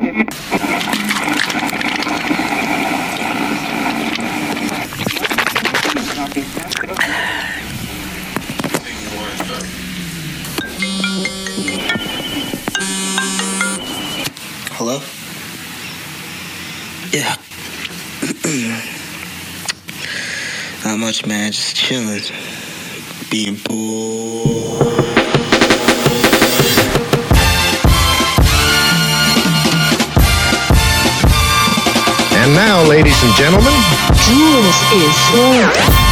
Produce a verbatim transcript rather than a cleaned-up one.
Hello? Yeah. Not much, man. Just chilling. Being bored. And now, ladies and gentlemen, Jules is